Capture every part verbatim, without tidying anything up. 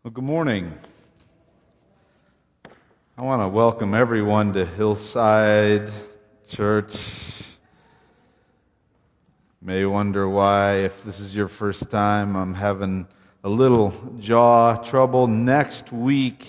Well, good morning. I want to welcome everyone to Hillside Church. You may wonder why, if this is your first time, I'm having a little jaw trouble. Next week,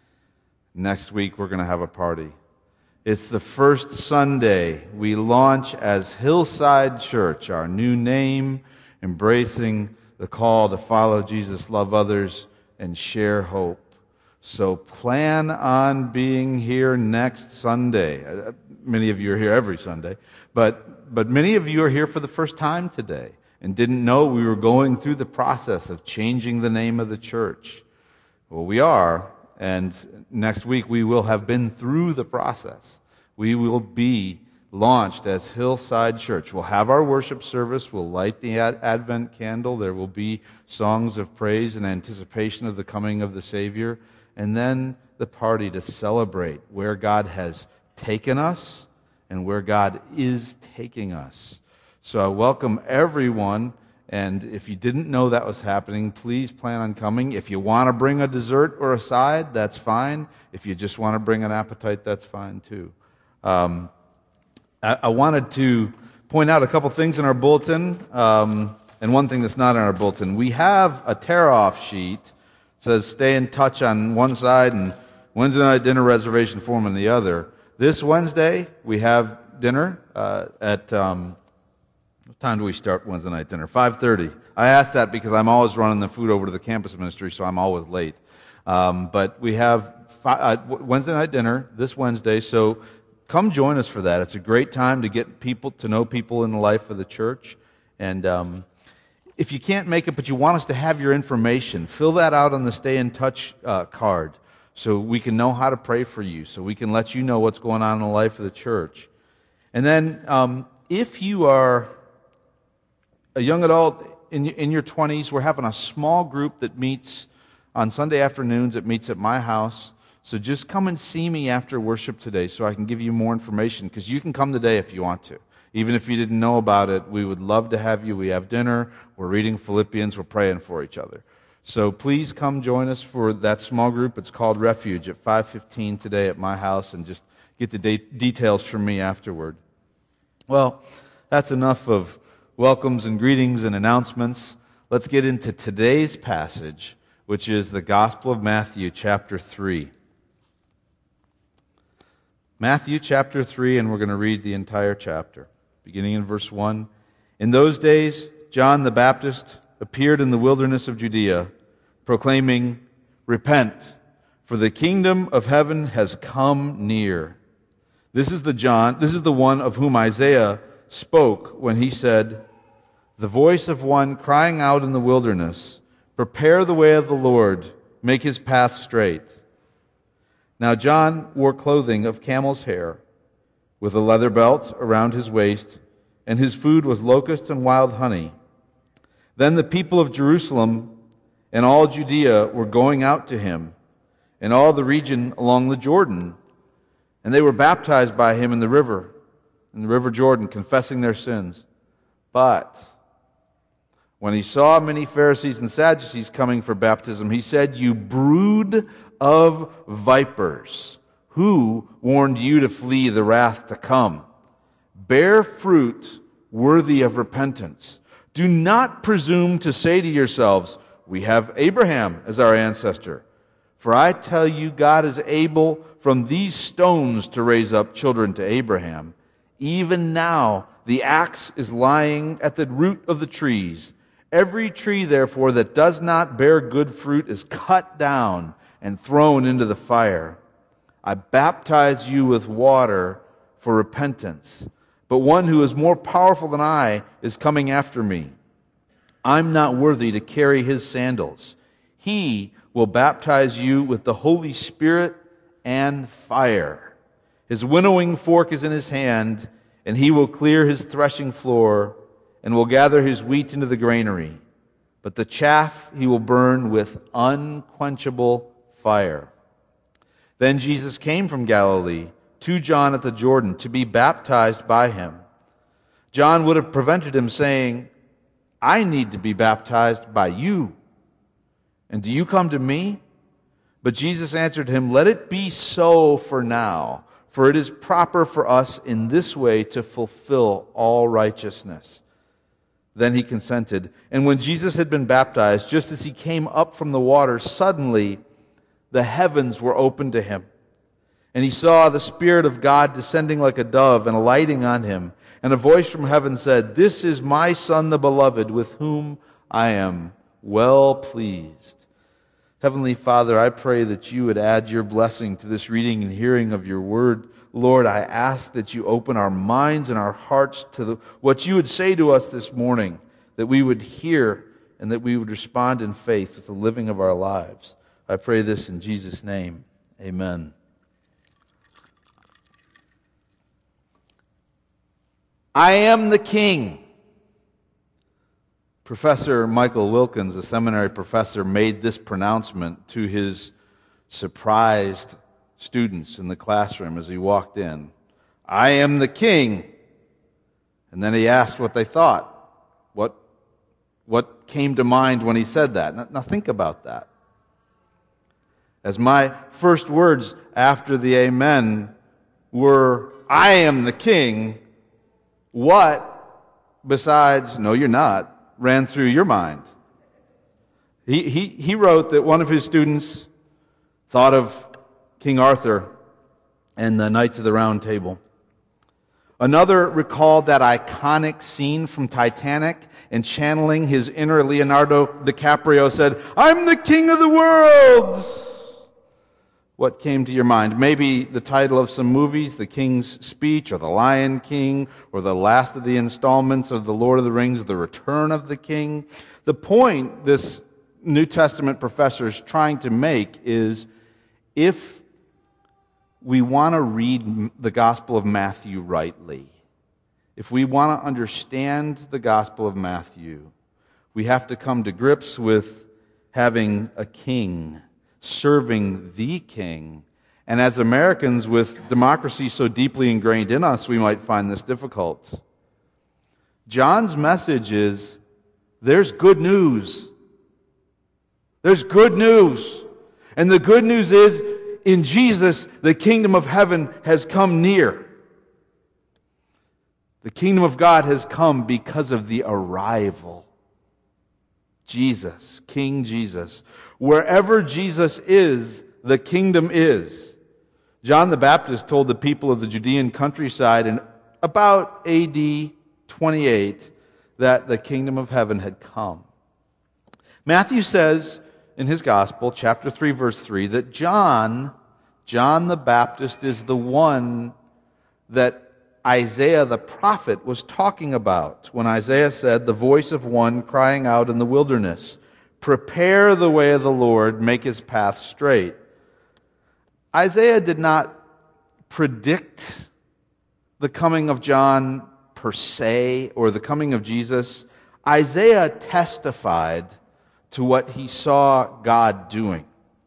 next week we're going to have a party. It's the first Sunday we launch as Hillside Church, our new name, embracing the call to follow Jesus, love others, and share hope. So plan on being here next Sunday. Uh, Many of you are here every Sunday, but but many of you are here for the first time today and didn't know we were going through the process of changing the name of the church. Well, we are, and next week we will have been through the process. We will be launched as Hillside Church. We'll have our worship service. We'll light the ad- Advent candle. There will be songs of praise in anticipation of the coming of the Savior. And then the party to celebrate where God has taken us and where God is taking us. So I welcome everyone. And if you didn't know that was happening, please plan on coming. If you want to bring a dessert or a side, that's fine. If you just want to bring an appetite, that's fine too. Um, I wanted to point out a couple things in our bulletin, um, and one thing that's not in our bulletin. We have a tear-off sheet. It says stay in touch on one side and Wednesday night dinner reservation form on the other. This Wednesday, we have dinner uh, at, um, what time do we start Wednesday night dinner? five thirty. I asked that because I'm always running the food over to the campus ministry, so I'm always late. Um, but we have fi- uh, Wednesday night dinner this Wednesday, so come join us for that. It's a great time to get people to know people in the life of the church. And um, if you can't make it, but you want us to have your information, fill that out on the Stay in Touch uh, card so we can know how to pray for you, so we can let you know what's going on in the life of the church. And then um, if you are a young adult in, in your twenties, we're having a small group that meets on Sunday afternoons. It meets at my house. So just come and see me after worship today so I can give you more information, because you can come today if you want to. Even if you didn't know about it, we would love to have you. We have dinner, we're reading Philippians, we're praying for each other. So please come join us for that small group. It's called Refuge at five fifteen today at my house, and just get the de- details from me afterward. Well, that's enough of welcomes and greetings and announcements. Let's get into today's passage, which is the Gospel of Matthew, chapter three. Matthew chapter three, and we're going to read the entire chapter, beginning in verse one. In those days, John the Baptist appeared in the wilderness of Judea, proclaiming, "Repent, for the kingdom of heaven has come near." This is the John, this is the one of whom Isaiah spoke when he said, "The voice of one crying out in the wilderness, prepare the way of the Lord, make his path straight." Now John wore clothing of camel's hair, with a leather belt around his waist, and his food was locusts and wild honey. Then the people of Jerusalem and all Judea were going out to him, and all the region along the Jordan, and they were baptized by him in the river, in the river Jordan, confessing their sins. But when he saw many Pharisees and Sadducees coming for baptism, he said, "You brood of vipers, who warned you to flee the wrath to come? Bear fruit worthy of repentance. Do not presume to say to yourselves, 'We have Abraham as our ancestor.' For I tell you, God is able from these stones to raise up children to Abraham. Even now the axe is lying at the root of the trees. Every tree, therefore, that does not bear good fruit is cut down and thrown into the fire. I baptize you with water for repentance, but one who is more powerful than I is coming after me. I'm not worthy to carry his sandals. He will baptize you with the Holy Spirit and fire. His winnowing fork is in his hand, and he will clear his threshing floor and will gather his wheat into the granary. But the chaff he will burn with unquenchable fire." Then Jesus came from Galilee to John at the Jordan to be baptized by him. John would have prevented him, saying, "I need to be baptized by you, And do you come to me?" But Jesus answered him, "Let it be so for now, for it is proper for us in this way to fulfill all righteousness." Then he consented. And when Jesus had been baptized, just as he came up from the water, suddenly the heavens were opened to him. And he saw the Spirit of God descending like a dove and alighting on him. And a voice from heaven said, "This is my Son, the beloved, with whom I am well pleased." Heavenly Father, I pray that you would add your blessing to this reading and hearing of your word. Lord, I ask that you open our minds and our hearts to the, what you would say to us this morning, that we would hear and that we would respond in faith with the living of our lives. I pray this in Jesus' name. Amen. I am the King. Professor Michael Wilkins, a seminary professor, made this pronouncement to his surprised students in the classroom as he walked in. "I am the King." And then he asked what they thought. What, what came to mind when he said that? Now, now think about that. As my first words after the amen were, "I am the King," what besides, "No, you're not," ran through your mind? He, he, he wrote that one of his students thought of King Arthur and the Knights of the Round Table. Another recalled that iconic scene from Titanic and channeling his inner Leonardo DiCaprio said, "I'm the king of the world." What came to your mind? Maybe the title of some movies, The King's Speech, or The Lion King, or the last of the installments of The Lord of the Rings, The Return of the King. The point this New Testament professor is trying to make is, if we want to read the Gospel of Matthew rightly, if we want to understand the Gospel of Matthew, we have to come to grips with having a king, serving the king. And as Americans, with democracy so deeply ingrained in us, we might find this difficult. John's message is, there's good news. There's good news. And the good news is, in Jesus, the kingdom of heaven has come near. The kingdom of God has come because of the arrival. Jesus, King Jesus. Wherever Jesus is, the kingdom is. John the Baptist told the people of the Judean countryside in about A D twenty-eight that the kingdom of heaven had come. Matthew says in his gospel, chapter three, verse three, that John, John the Baptist is the one that Isaiah the prophet was talking about when Isaiah said, "The voice of one crying out in the wilderness, prepare the way of the Lord, make his path straight." Isaiah did not predict the coming of John per se, or the coming of Jesus. Isaiah testified to what he saw God doing.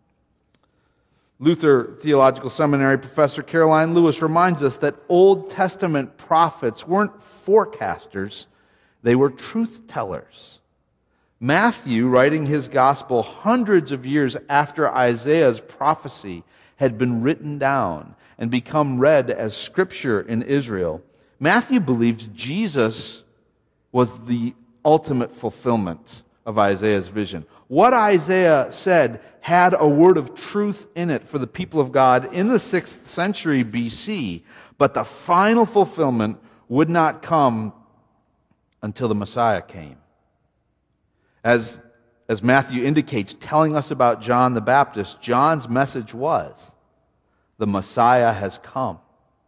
Luther Theological Seminary professor Caroline Lewis reminds us that Old Testament prophets weren't forecasters, they were truth tellers. Matthew, writing his gospel hundreds of years after Isaiah's prophecy had been written down and become read as scripture in Israel, Matthew believed Jesus was the ultimate fulfillment of Isaiah's vision. What Isaiah said had a word of truth in it for the people of God in the sixth century B C, but the final fulfillment would not come until the Messiah came. As, as Matthew indicates, telling us about John the Baptist, John's message was, the Messiah has come.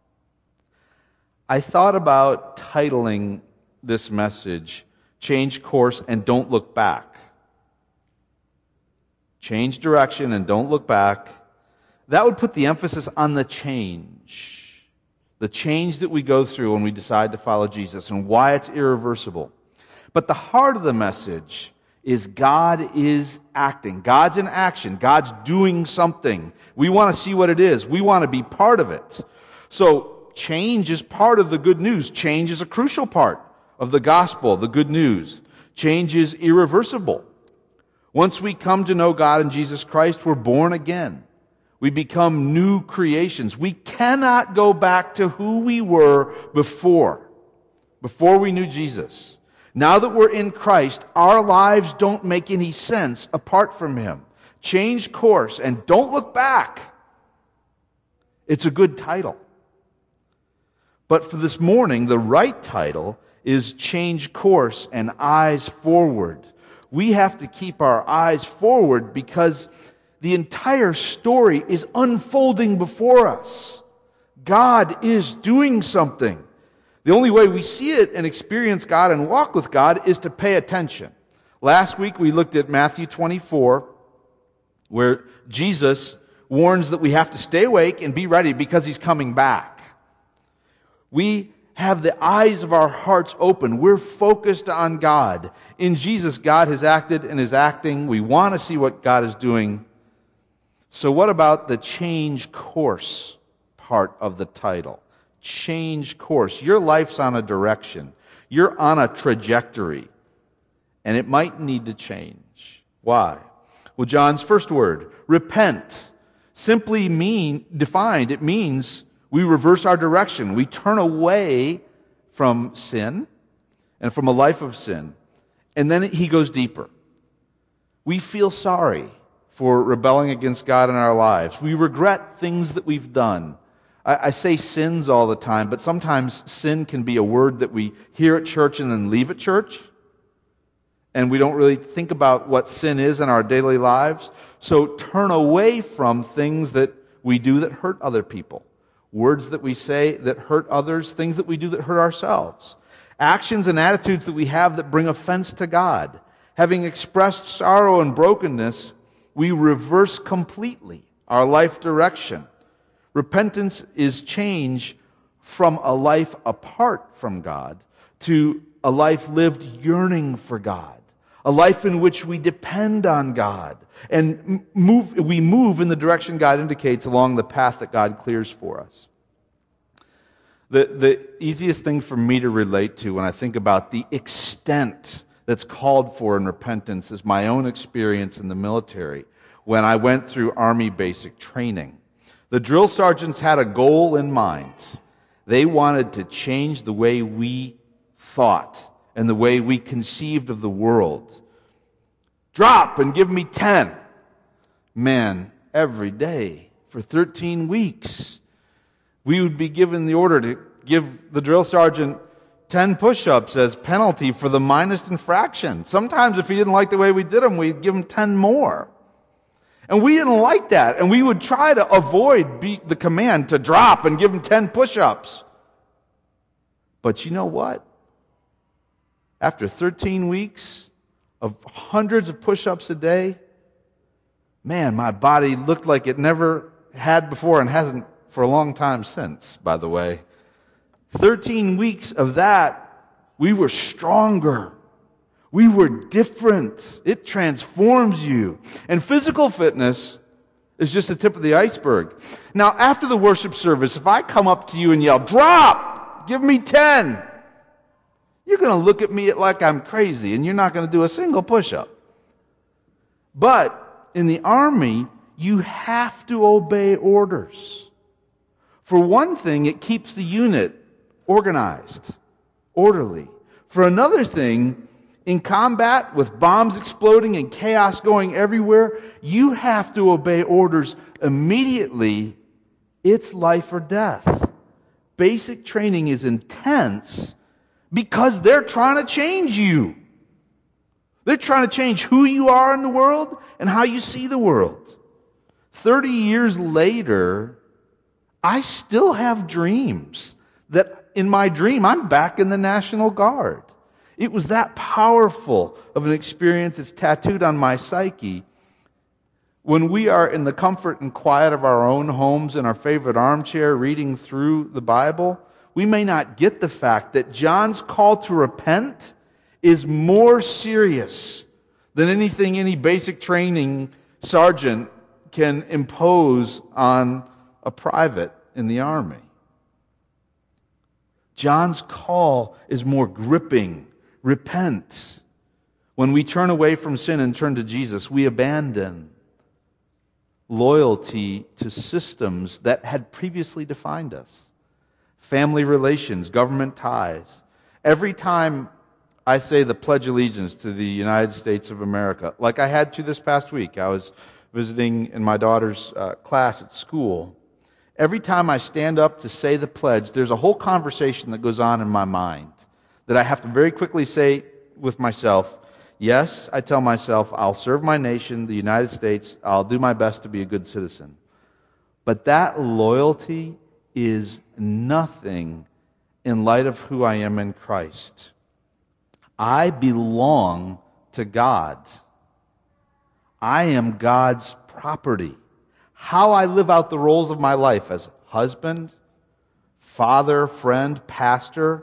I thought about titling this message, Change Course and Don't Look Back. Change direction and don't look back. That would put the emphasis on the change. The change that we go through when we decide to follow Jesus and why it's irreversible. But the heart of the message is God is acting. God's in action. God's doing something. We want to see what it is. We want to be part of it. So change is part of the good news. Change is a crucial part of the gospel, the good news. Change is irreversible. Once we come to know God in Jesus Christ, we're born again. We become new creations. We cannot go back to who we were before, before we knew Jesus. Now that we're in Christ, our lives don't make any sense apart from Him. Change course and don't look back. It's a good title. But for this morning, the right title is Change Course and Eyes Forward. We have to keep our eyes forward because the entire story is unfolding before us. God is doing something. The only way we see it and experience God and walk with God is to pay attention. Last week we looked at Matthew twenty-four, where Jesus warns that we have to stay awake and be ready because He's coming back. We have the eyes of our hearts open. We're focused on God. In Jesus, God has acted and is acting. We want to see what God is doing. So what about the change course part of the title? Change course. Your life's on a direction. You're on a trajectory. And it might need to change. Why? Well, John's first word, repent, simply mean defined, it means we reverse our direction. We turn away from sin and from a life of sin. And then he goes deeper. We feel sorry for rebelling against God in our lives. We regret things that we've done. I, I say sins all the time, but sometimes sin can be a word that we hear at church and then leave at church. And we don't really think about what sin is in our daily lives. So turn away from things that we do that hurt other people. Words that we say that hurt others, things that we do that hurt ourselves. Actions and attitudes that we have that bring offense to God. Having expressed sorrow and brokenness, we reverse completely our life direction. Repentance is change from a life apart from God to a life lived yearning for God. A life in which we depend on God and move, we move in the direction God indicates along the path that God clears for us. The, the easiest thing for me to relate to when I think about the extent that's called for in repentance is my own experience in the military when I went through Army basic training. The drill sergeants had a goal in mind. They wanted to change the way we thought and the way we conceived of the world. Drop and give me ten. Man, every day for thirteen weeks, we would be given the order to give the drill sergeant ten push-ups as penalty for the minus infraction. Sometimes if he didn't like the way we did them, we'd give him ten more. And we didn't like that, and we would try to avoid be the command to drop and give him ten push-ups. But you know what? After thirteen weeks of hundreds of push-ups a day, man, my body looked like it never had before and hasn't for a long time since, by the way. thirteen weeks of that, we were stronger. We were different. It transforms you. And physical fitness is just the tip of the iceberg. Now, after the worship service, if I come up to you and yell, drop, give me ten, you're going to look at me like I'm crazy, and you're not going to do a single push-up. But in the Army, you have to obey orders. For one thing, it keeps the unit organized, orderly. For another thing, in combat, with bombs exploding and chaos going everywhere, you have to obey orders immediately. It's life or death. Basic training is intense because they're trying to change you. They're trying to change who you are in the world and how you see the world. Thirty years later, I still have dreams that in my dream, I'm back in the National Guard. It was that powerful of an experience. It's tattooed on my psyche. When we are in the comfort and quiet of our own homes in our favorite armchair reading through the Bible, we may not get the fact that John's call to repent is more serious than anything any basic training sergeant can impose on a private in the Army. John's call is more gripping. Repent. When we turn away from sin and turn to Jesus, we abandon loyalty to systems that had previously defined us. Family relations, government ties. Every time I say the Pledge of Allegiance to the United States of America, like I had to this past week, I was visiting in my daughter's uh, class at school. Every time I stand up to say the pledge, there's a whole conversation that goes on in my mind that I have to very quickly say with myself, yes, I tell myself, I'll serve my nation, the United States, I'll do my best to be a good citizen. But that loyalty is nothing in light of who I am in Christ. I belong to God. I am God's property. How I live out the roles of my life as husband, father, friend, pastor,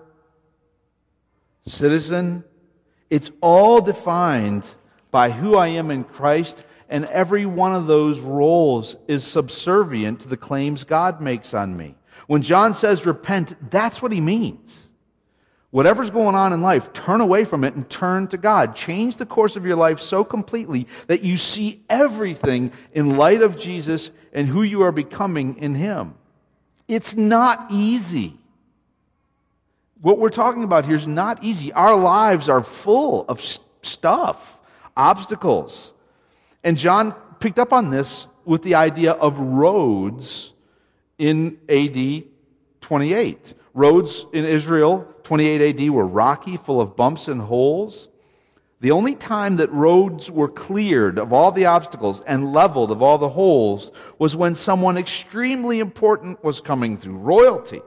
citizen, it's all defined by who I am in Christ, and every one of those roles is subservient to the claims God makes on me. When John says repent, that's what he means. Whatever's going on in life, turn away from it and turn to God. Change the course of your life so completely that you see everything in light of Jesus and who you are becoming in Him. It's not easy. What we're talking about here is not easy. Our lives are full of stuff, obstacles. And John picked up on this with the idea of roads in A D twenty-eight. Roads in Israel, twenty-eight A D, were rocky, full of bumps and holes. The only time that roads were cleared of all the obstacles and leveled of all the holes was when someone extremely important was coming through, royalty.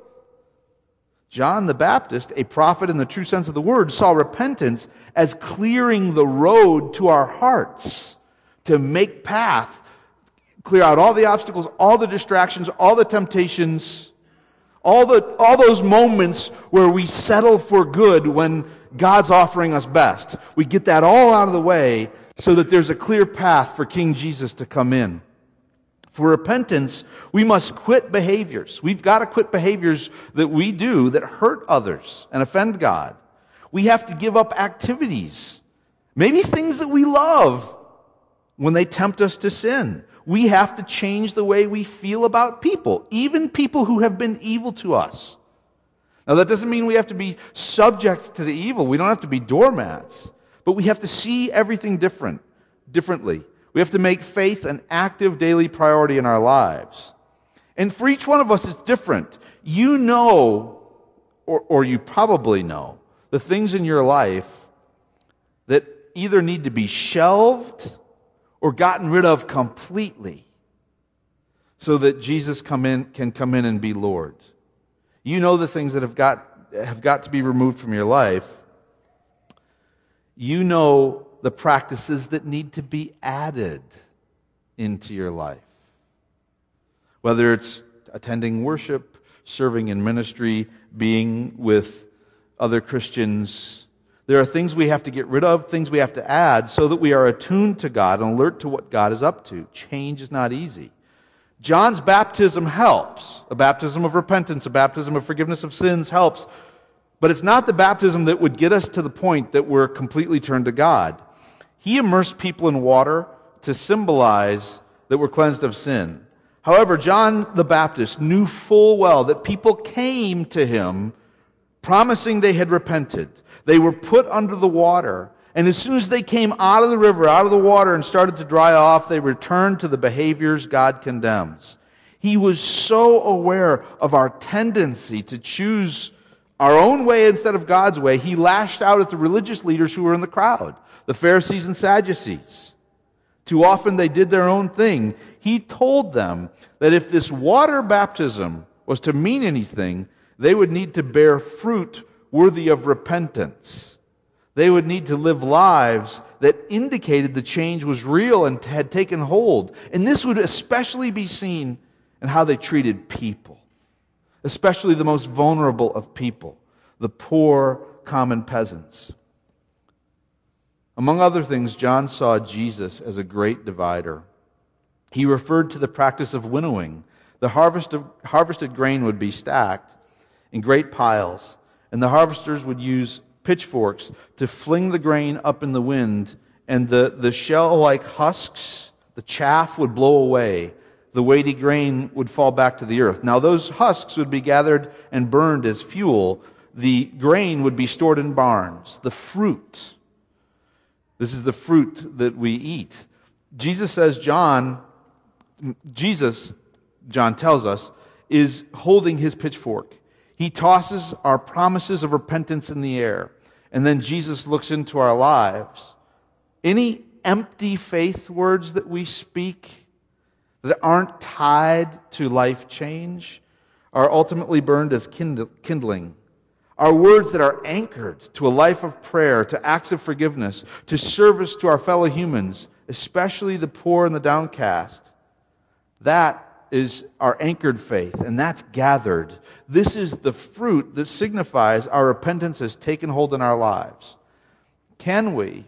John the Baptist, a prophet in the true sense of the word, saw repentance as clearing the road to our hearts, to make path, clear out all the obstacles, all the distractions, all the temptations, all the all those moments where we settle for good when God's offering us best. We get that all out of the way so that there's a clear path for King Jesus to come in. For repentance, we must quit behaviors. We've got to quit behaviors that we do that hurt others and offend God. We have to give up activities, maybe things that we love, when they tempt us to sin. We have to change the way we feel about people, even people who have been evil to us. Now, that doesn't mean we have to be subject to the evil. We don't have to be doormats. But we have to see everything different, differently. We have to make faith an active daily priority in our lives. And for each one of us, it's different. You know, or, or you probably know, the things in your life that either need to be shelved or gotten rid of completely so that Jesus come in, can come in and be Lord. You know the things that have got, have got to be removed from your life. You know the practices that need to be added into your life. Whether it's attending worship, serving in ministry, being with other Christians, there are things we have to get rid of, things we have to add, so that we are attuned to God and alert to what God is up to. Change is not easy. John's baptism helps. A baptism of repentance, a baptism of forgiveness of sins helps. But it's not the baptism that would get us to the point that we're completely turned to God. He immersed people in water to symbolize that we're cleansed of sin. However, John the Baptist knew full well that people came to him promising they had repented. They were put under the water, and as soon as they came out of the river, out of the water, and started to dry off, they returned to the behaviors God condemns. He was so aware of our tendency to choose our own way instead of God's way, he lashed out at the religious leaders who were in the crowd, the Pharisees and Sadducees. Too often they did their own thing. He told them that if this water baptism was to mean anything, they would need to bear fruit worthy of repentance. They would need to live lives that indicated the change was real and had taken hold. And this would especially be seen in how they treated people, especially the most vulnerable of people, the poor, common peasants. Among other things, John saw Jesus as a great divider. He referred to the practice of winnowing. The harvest of, harvested grain would be stacked in great piles, and the harvesters would use pitchforks to fling the grain up in the wind, and the, the shell-like husks, the chaff would blow away. The weighty grain would fall back to the earth. Now those husks would be gathered and burned as fuel. The grain would be stored in barns. The fruit. This is the fruit that we eat. Jesus says John, Jesus, John tells us, is holding his pitchfork. He tosses our promises of repentance in the air. And then Jesus looks into our lives. Any empty faith words that we speak that aren't tied to life change are ultimately burned as kindling. Our words that are anchored to a life of prayer, to acts of forgiveness, to service to our fellow humans, especially the poor and the downcast, that is our anchored faith, and that's gathered. This is the fruit that signifies our repentance has taken hold in our lives. Can we,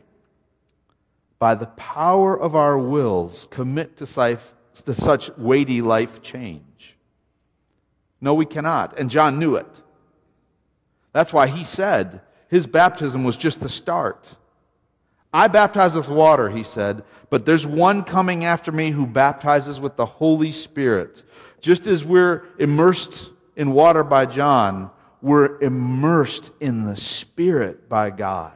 by the power of our wills, commit to such weighty life change? No, we cannot, and John knew it. That's why he said his baptism was just the start. I baptize with water, he said, but there's one coming after me who baptizes with the Holy Spirit. Just as we're immersed in water by John, we're immersed in the Spirit by God.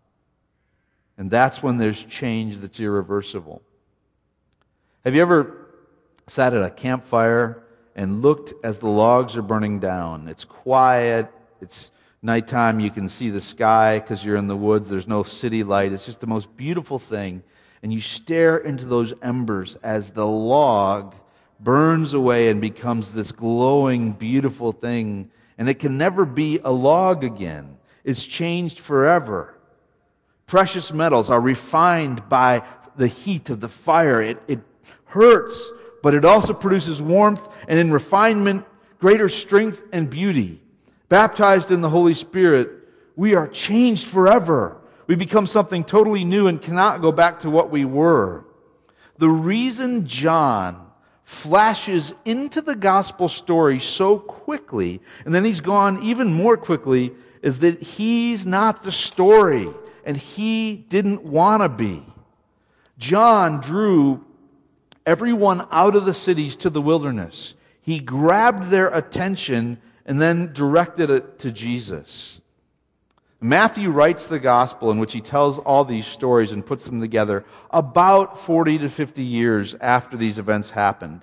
And that's when there's change that's irreversible. Have you ever sat at a campfire and looked as the logs are burning down? It's quiet, it's nighttime, you can see the sky because you're in the woods, there's no city light. It's just the most beautiful thing. And you stare into those embers as the log burns away and becomes this glowing, beautiful thing. And it can never be a log again. It's changed forever. Precious metals are refined by the heat of the fire. It, it hurts, but it also produces warmth, and in refinement, greater strength and beauty. Baptized in the Holy Spirit, we are changed forever. We become something totally new and cannot go back to what we were. The reason John flashes into the gospel story so quickly, and then he's gone even more quickly, is that he's not the story, and he didn't want to be. John drew everyone out of the cities to the wilderness. He grabbed their attention and then directed it to Jesus. Matthew writes the gospel in which he tells all these stories and puts them together about forty to fifty years after these events happened.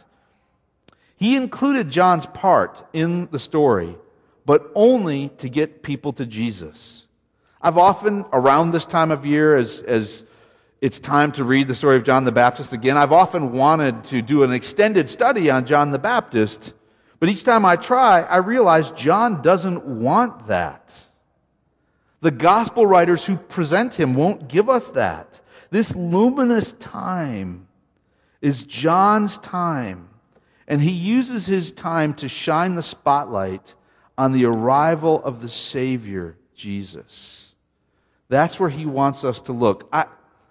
He included John's part in the story, but only to get people to Jesus. I've often, around this time of year, as, as it's time to read the story of John the Baptist again, I've often wanted to do an extended study on John the Baptist. But each time I try, I realize John doesn't want that. The gospel writers who present him won't give us that. This luminous time is John's time, and he uses his time to shine the spotlight on the arrival of the Savior, Jesus. That's where he wants us to look. I,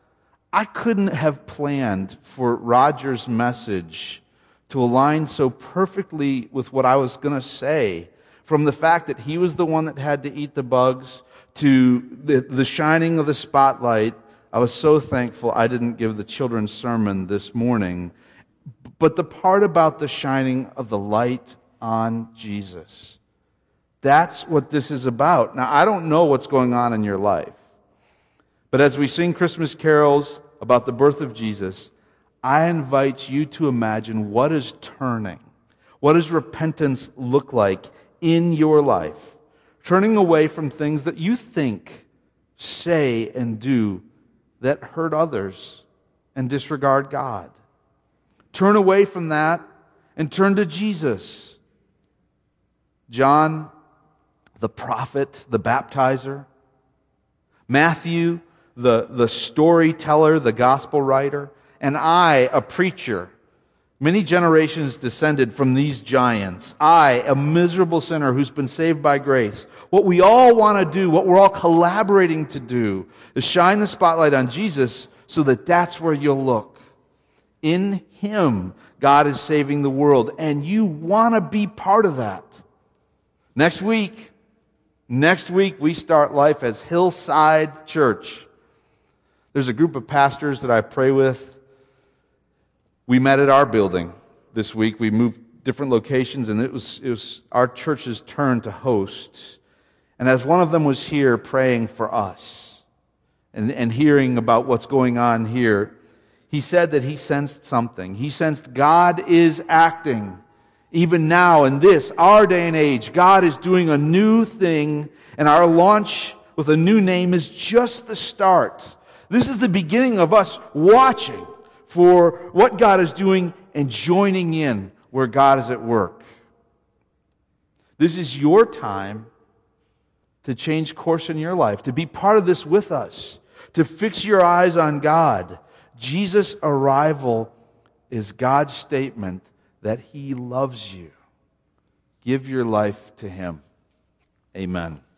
I couldn't have planned for Roger's message to align so perfectly with what I was going to say, from the fact that he was the one that had to eat the bugs to the, the shining of the spotlight. I was so thankful I didn't give the children's sermon this morning. But the part about the shining of the light on Jesus, that's what this is about. Now, I don't know what's going on in your life, but as we sing Christmas carols about the birth of Jesus, I invite you to imagine what is turning. What does repentance look like in your life? Turning away from things that you think, say, and do that hurt others and disregard God. Turn away from that and turn to Jesus. John, the prophet, the baptizer. Matthew, the, the storyteller, the gospel writer. And I, a preacher, many generations descended from these giants. I, a miserable sinner who's been saved by grace. What we all want to do, what we're all collaborating to do, is shine the spotlight on Jesus so that that's where you'll look. In Him, God is saving the world, and you want to be part of that. Next week, Next week, we start life as Hillside Church. There's a group of pastors that I pray with. We met at our building this week. We moved different locations, and it was, it was our church's turn to host. And as one of them was here praying for us and, and hearing about what's going on here, he said that he sensed something. He sensed God is acting. Even now, in this, our day and age, God is doing a new thing, and our launch with a new name is just the start. This is the beginning of us watching for what God is doing and joining in where God is at work. This is your time to change course in your life, to be part of this with us, to fix your eyes on God. Jesus' arrival is God's statement that He loves you. Give your life to Him. Amen.